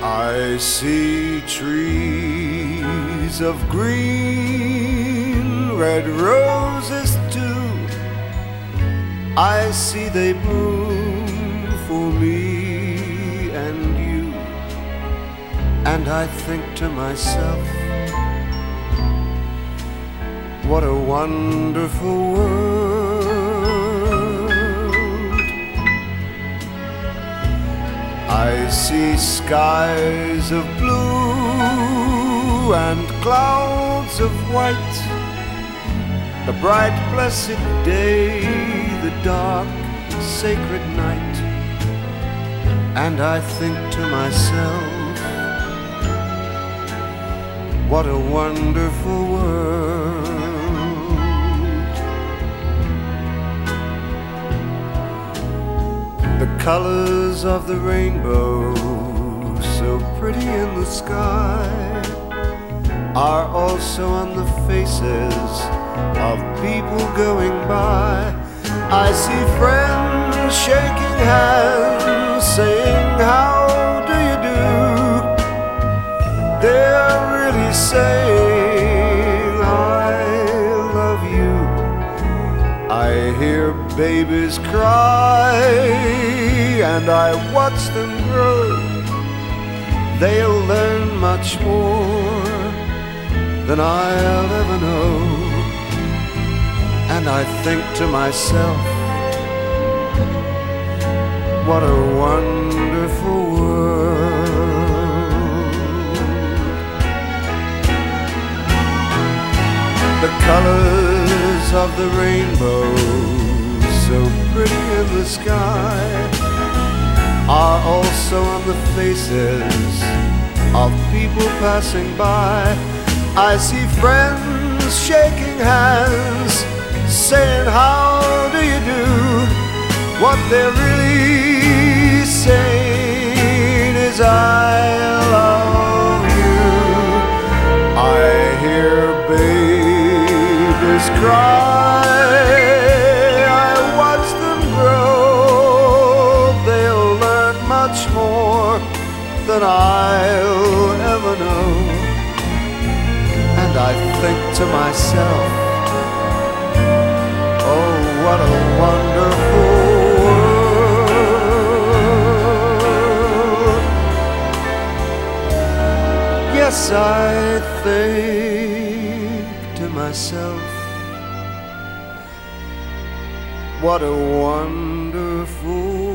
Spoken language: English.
I see trees of green, red roses too. I see they bloom for me and you. And I think to myself, what a wonderful world. I see skies of blue and clouds of white, the bright blessed day, the dark sacred night. And I think to myself, what a wonderful world. The colors of the rainbow, so pretty in the sky, are also on the faces of people going by. I see friends shaking hands, saying, how do you do? They're really saying, I love you. I hear babies cry, and I watch them grow. They'll learn much more than I'll ever know. And I think to myself, what a wonderful world. The colors of the rainbow, so pretty in the sky, are also on the faces of people passing by. I see friends shaking hands, saying, how do you do? What they're really saying is, I love you. I hear babies cry, I watch them grow. They'll learn much more than I'll ever know. And I think to myself, oh, what a wonderful world. Yes, I think to myself, what a wonderful